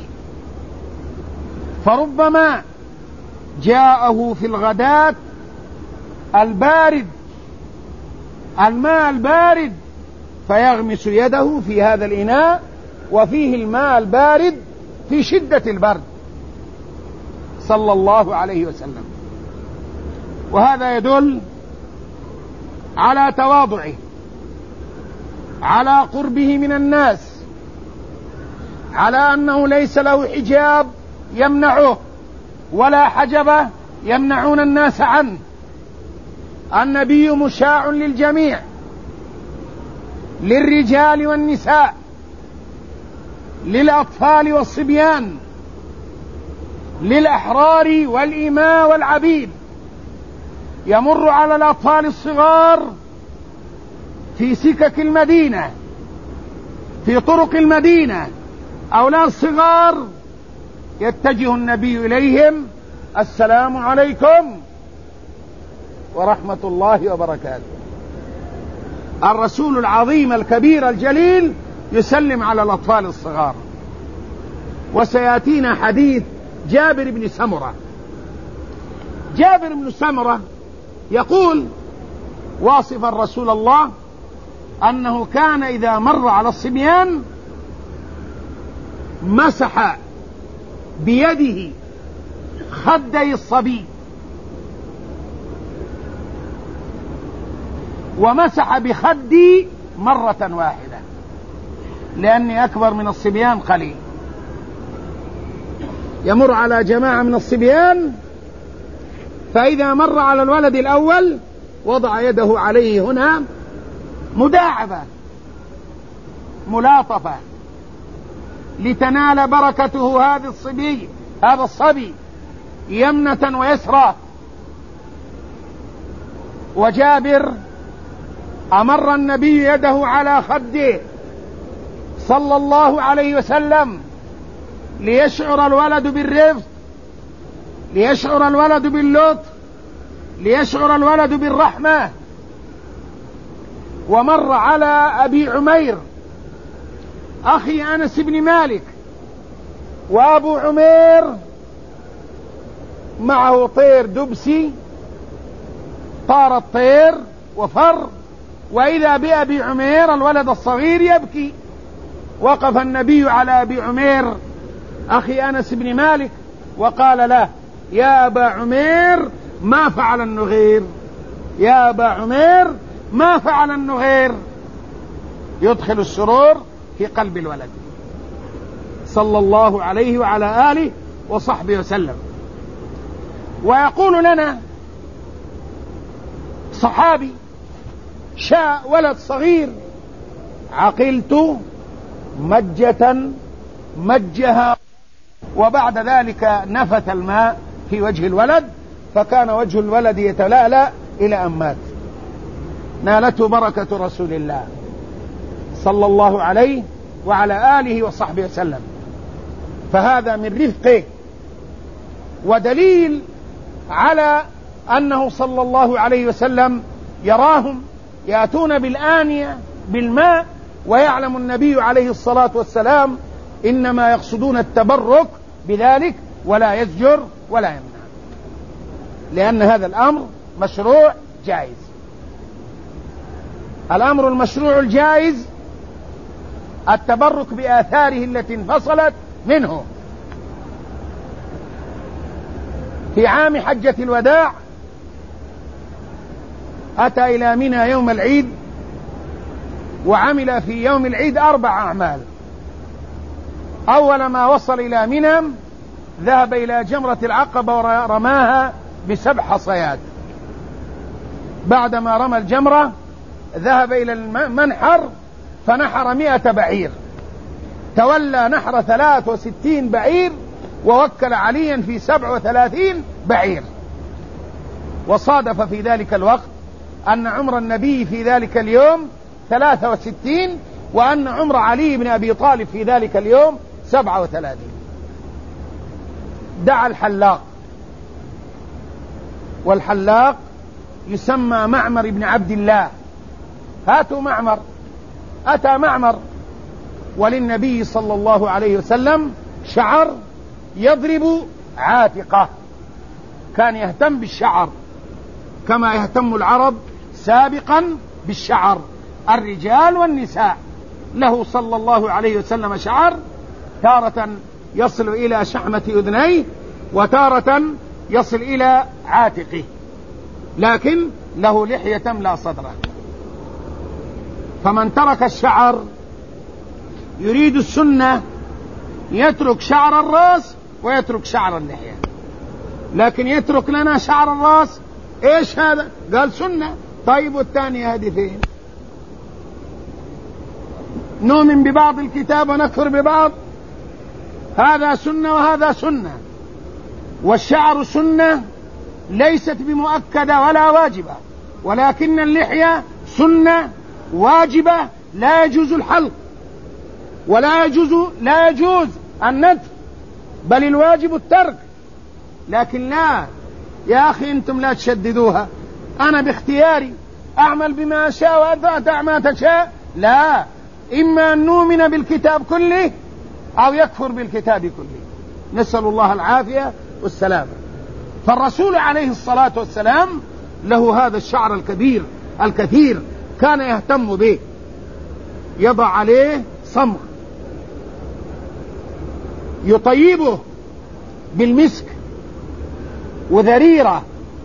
فربما جاءه في الغداة البارد الماء البارد فيغمس يده في هذا الإناء وفيه الماء البارد في شدة البرد صلى الله عليه وسلم. وهذا يدل على تواضعه، على قربه من الناس، على أنه ليس له حجاب يمنعه ولا حجبة يمنعون الناس عنه. النبي مشاع للجميع، للرجال والنساء، للأطفال والصبيان، للأحرار والإماء والعبيد. يمر على الأطفال الصغار في سكك المدينة، في طرق المدينة، أولاد صغار يتجه النبي إليهم: السلام عليكم ورحمة الله وبركاته. الرسول العظيم الكبير الجليل يسلم على الأطفال الصغار. وسيأتينا حديث جابر بن سمرة. جابر بن سمرة يقول واصفا رسول الله أنه كان إذا مر على الصبيان مسح بيده خدي الصبي، ومسح بخدي مرة واحدة لأني أكبر من الصبيان قليل. يمر على جماعة من الصبيان، فإذا مر على الولد الأول وضع يده عليه هنا مداعبة ملاطفة لتنال بركته هذا الصبي هذا الصبي يمنة ويسرى. وجابر أمر النبي يده على خده صلى الله عليه وسلم ليشعر الولد بالرفق، ليشعر الولد باللطف، ليشعر الولد بالرحمة. ومر على أبي عمير أخي أنس بن مالك، وأبو عمير معه طير دبسي، طار الطير وفر، وإذا بأبي عمير الولد الصغير يبكي. وقف النبي على أبي عمير أخي أنس بن مالك وقال له: يا أبا عمير ما فعل النغير، يا أبا عمير ما فعل النغير. يدخل السرور في قلب الولد صلى الله عليه وعلى آله وصحبه وسلم. ويقول لنا صحابي شاء ولد صغير: عقلت مجة مجها وبعد ذلك نفث الماء في وجه الولد، فكان وجه الولد يتلألأ إلى أن مات. نالته بركة رسول الله صلى الله عليه وعلى آله وصحبه وسلم. فهذا من رفقه ودليل على أنه صلى الله عليه وسلم يراهم يأتون بالآنية بالماء، ويعلم النبي عليه الصلاة والسلام إنما يقصدون التبرك بذلك، ولا يزجر ولا يمنع، لأن هذا الأمر مشروع جائز. الأمر المشروع الجائز التبرك بآثاره التي انفصلت منه. في عام حجة الوداع أتى إلى منى يوم العيد، وعمل في يوم العيد أربع أعمال. أول ما وصل إلى منى ذهب إلى جمرة العقبة ورماها بسبع حصيات. بعدما رمى الجمرة ذهب إلى المنحر فنحر مئة بعير، تولى نحر ثلاث وستين بعير، ووكل عليا في سبع وثلاثين بعير. وصادف في ذلك الوقت أن عمر النبي في ذلك اليوم ثلاثة وستين، وأن عمر علي بن أبي طالب في ذلك اليوم سبعة وثلاثين. دعا الحلاق، والحلاق يسمى معمر بن عبد الله. هاتوا معمر. أتى معمر وللنبي صلى الله عليه وسلم شعر يضرب عاتقه، كان يهتم بالشعر كما يهتم العرب سابقا بالشعر، الرجال والنساء. له صلى الله عليه وسلم شعر تارة يصل إلى شحمة أذنيه، وتارة يصل إلى عاتقه، لكن له لحية تملأ صدره. فمن ترك الشعر يريد السنة يترك شعر الرأس ويترك شعر اللحية، لكن يترك لنا شعر الرأس ايش هذا؟ قال سنة. طيب والثانية هذه فين؟ نؤمن ببعض الكتاب ونكفر ببعض؟ هذا سنة وهذا سنة، والشعر سنة ليست بمؤكدة ولا واجبة، ولكن اللحية سنة واجبة لا يجوز الحلق، ولا يجوز لا يجوز النتف، بل الواجب الترك. لكن لا يا أخي أنتم لا تشددوها، أنا باختياري أعمل بما أشاء وأنت تعمل ما تشاء. لا، إما أن نؤمن بالكتاب كله أو يكفر بالكتاب كله، نسأل الله العافية والسلامة. فالرسول عليه الصلاة والسلام له هذا الشعر الكبير الكثير، كان يهتم به، يضع عليه صمغ، يطيبه بالمسك وذريرة،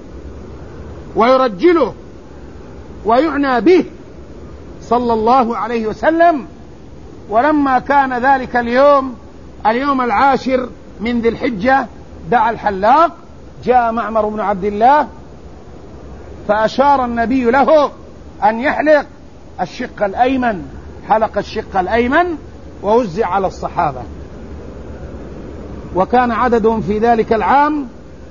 ويرجله ويعنى به صلى الله عليه وسلم. ولما كان ذلك اليوم اليوم العاشر من ذي الحجة دعا الحلاق، جاء معمر بن عبد الله فأشار النبي له أن يحلق الشق الأيمن، حلق الشق الأيمن ووزع على الصحابة. وكان عددهم في ذلك العام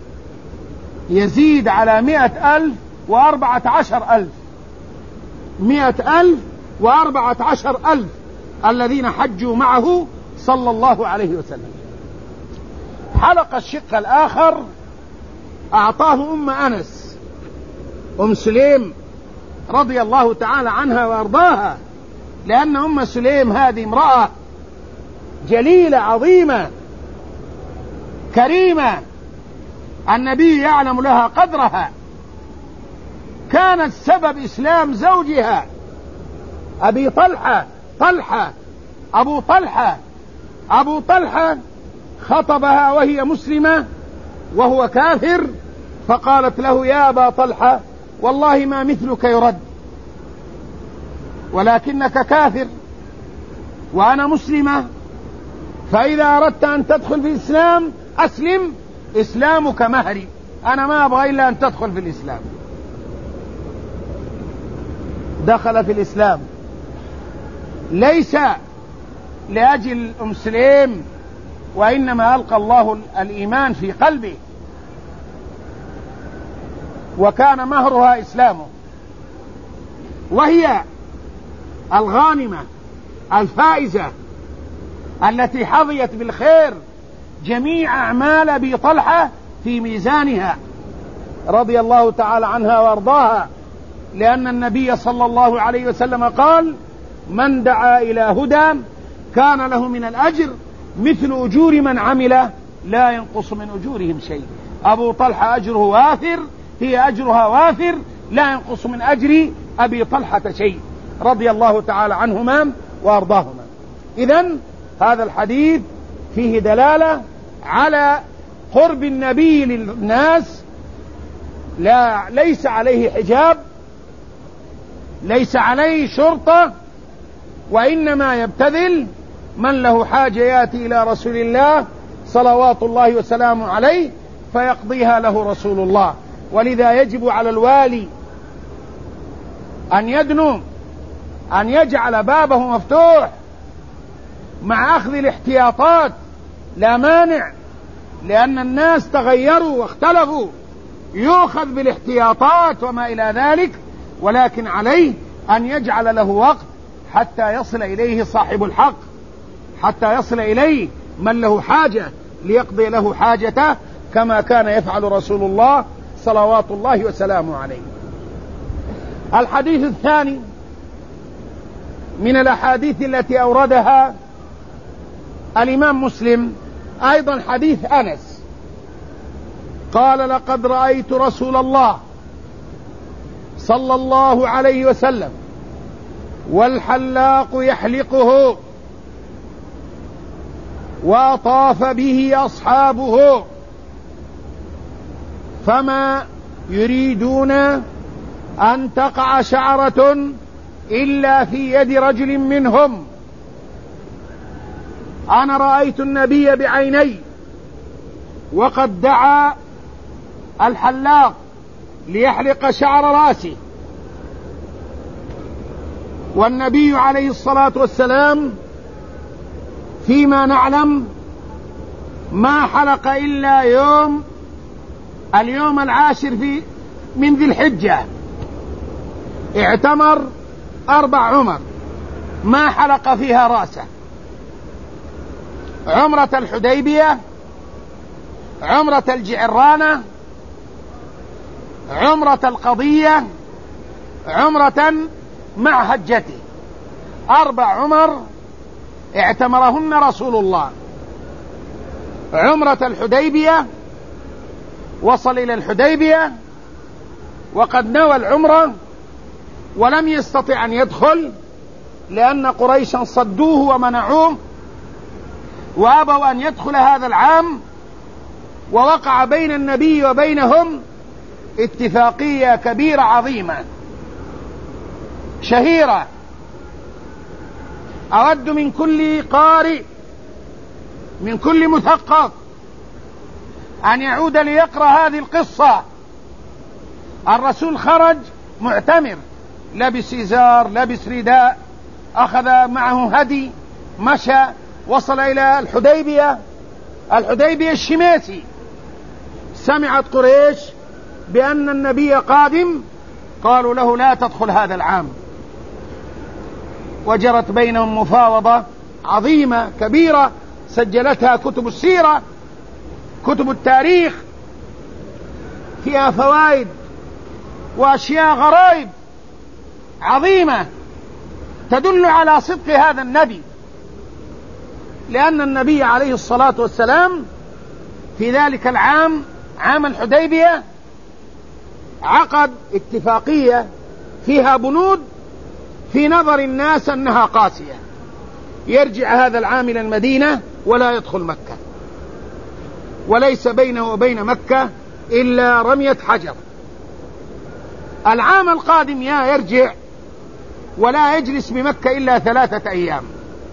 يزيد على مئة ألف وأربعة عشر ألف، مئة ألف وأربعة عشر ألف الذين حجوا معه صلى الله عليه وسلم. حلق الشق الآخر أعطاه أم أنس أم سليم رضي الله تعالى عنها وأرضاها، لأن أم سليم هذه امرأة جليلة عظيمة كريمة، النبي يعلم لها قدرها، كانت سبب إسلام زوجها أبي طلحة طلحة أبو طلحة أبو طلحة خطبها وهي مسلمة وهو كافر، فقالت له يا أبا طلحة والله ما مثلك يرد، ولكنك كافر وأنا مسلمة، فإذا أردت أن تدخل في الإسلام أسلم، إسلامك مهري، أنا ما أبغى إلا أن تدخل في الإسلام. دخل في الإسلام ليس لأجل أم سليم وإنما ألقى الله الإيمان في قلبه، وكان مهرها إسلامه، وهي الغانمة الفائزة التي حظيت بالخير جميع أعمال أبي طلحة في ميزانها رضي الله تعالى عنها وارضاها، لأن النبي صلى الله عليه وسلم قال: من دعا إلى هدى كان له من الأجر مثل أجور من عمل لا ينقص من أجورهم شيء. أبو طلحة أجره وافر، هي أجرها وافر، لا ينقص من أجر أبي طلحة شيء رضي الله تعالى عنهما وأرضاهما. إذن هذا الحديث فيه دلالة على قرب النبي للناس، لا ليس عليه حجاب، ليس عليه شرطة، وإنما يبتذل من له حاجة يأتي إلى رسول الله صلوات الله وسلامه عليه فيقضيها له رسول الله. ولذا يجب على الوالي أن يدنو، أن يجعل بابه مفتوح مع أخذ الاحتياطات، لا مانع، لأن الناس تغيروا واختلفوا، يؤخذ بالاحتياطات وما إلى ذلك، ولكن عليه أن يجعل له وقت حتى يصل إليه صاحب الحق، حتى يصل إليه من له حاجة ليقضي له حاجته، كما كان يفعل رسول الله صلوات الله وسلامه عليه. الحديث الثاني من الأحاديث التي أوردها الإمام مسلم أيضا حديث أنس قال: لقد رأيت رسول الله صلى الله عليه وسلم والحلاق يحلقه وأطاف به أصحابه فما يريدون أن تقع شعرة إلا في يد رجل منهم. أنا رأيت النبي بعيني وقد دعا الحلاق ليحلق شعر رأسه، والنبي عليه الصلاة والسلام فيما نعلم ما حلق إلا يوم اليوم العاشر في من ذي الحجة، اعتمر أربع عمر ما حلق فيها رأسه: عمرة الحديبية، عمرة الجعرانة، عمرة القضية، عمرة مع حجته. أربع عمر اعتمرهن رسول الله. عمرة الحديبية وصل إلى الحديبية وقد نوى العمرة ولم يستطع أن يدخل لأن قريشا صدوه ومنعوه وأبوا أن يدخل هذا العام، ووقع بين النبي وبينهم اتفاقية كبيرة عظيمة شهيرة. أود من كل قارئ من كل مثقف أن يعود ليقرأ هذه القصة. الرسول خرج معتمر، لبس إزار، لبس رداء، أخذ معه هدي، مشى، وصل إلى الحديبية. الحديبية الشماسي. سمعت قريش بأن النبي قادم، قالوا له: لا تدخل هذا العام. وجرت بينهم مفاوضة عظيمة كبيرة سجلتها كتب السيرة، كتب التاريخ، فيها فوائد وأشياء غرائب عظيمة تدل على صدق هذا النبي، لأن النبي عليه الصلاة والسلام في ذلك العام، عام الحديبية، عقد اتفاقية فيها بنود في نظر الناس أنها قاسية. يرجع هذا العام إلى المدينة ولا يدخل مكة، وليس بينه وبين مكة إلا رمية حجر. العام القادم يا يرجع ولا يجلس بمكة إلا ثلاثة أيام.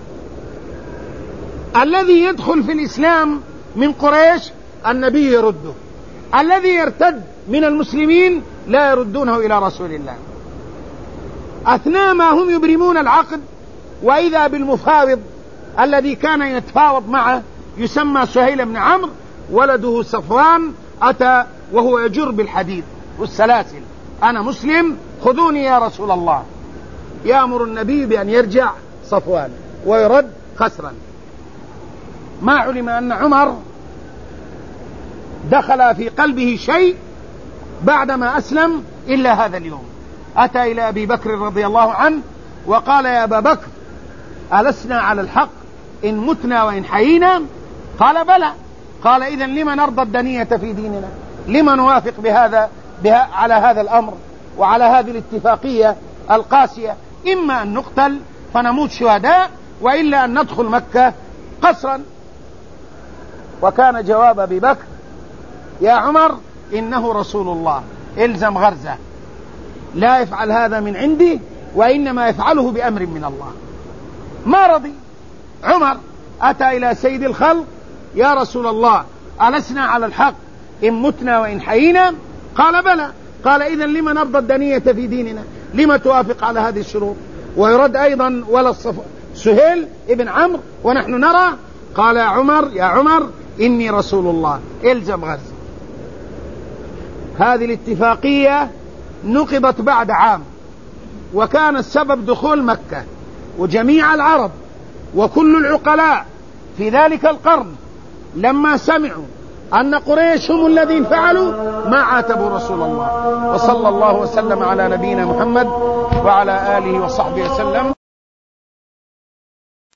الذي يدخل في الإسلام من قريش النبي يرده، الذي يرتد من المسلمين لا يردونه إلى رسول الله. أثناء ما هم يبرمون العقد، وإذا بالمفاوض الذي كان يتفاوض معه يسمى سهيل بن عمرو، ولده صفوان أتى وهو يجر بالحديد والسلاسل: أنا مسلم خذوني يا رسول الله. يأمر النبي بأن يرجع صفوان ويرد خسرا. ما علم أن عمر دخل في قلبه شيء بعدما أسلم إلا هذا اليوم. أتى إلى أبي بكر رضي الله عنه وقال: يا أبا بكر، ألسنا على الحق إن متنا وإن حيينا؟ قال: بلى. قال: إذن لما نرضى الدنية في ديننا؟ لما نوافق بهذا بها على هذا الأمر وعلى هذه الاتفاقية القاسية؟ إما أن نقتل فنموت شهداء، وإلا أن ندخل مكة قسرا. وكان جواب أبي بكر: يا عمر، إنه رسول الله، إلزم غرزه، لا يفعل هذا من عندي، وإنما يفعله بأمر من الله. ما رضي عمر، أتى إلى سيد الخلق: يا رسول الله، ألسنا على الحق إن متنا وإن حيينا؟ قال: بلى. قال: إذن لما نرضى الدنية في ديننا؟ لما توافق على هذه الشروط؟ ويرد أيضا ولا الصف... سهيل ابن عمرو ونحن نرى. قال: يا عمر يا عمر إني رسول الله، إلزم غرزه. هذه الاتفاقية نقضت بعد عام، وكان السبب دخول مكة، وجميع العرب وكل العقلاء في ذلك القرن لما سمعوا أن قريش هم الذين فعلوا ما عاتبوا رسول الله. وصلى الله وسلم على نبينا محمد وعلى آله وصحبه وسلم.